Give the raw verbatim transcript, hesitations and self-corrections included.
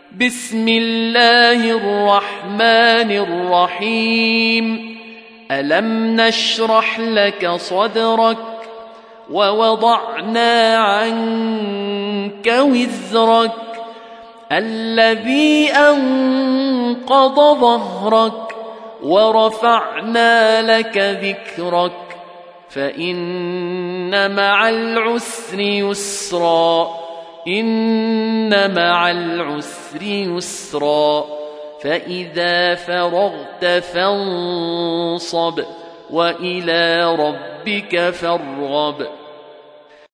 بسم الله الرحمن الرحيم ألم نشرح لك صدرك ووضعنا عنك وزرك الذي أنقض ظهرك ورفعنا لك ذكرك فإن مع العسر يسرا إن مع العسر يسرا فإذا فرغت فانصب وإلى ربك فارغب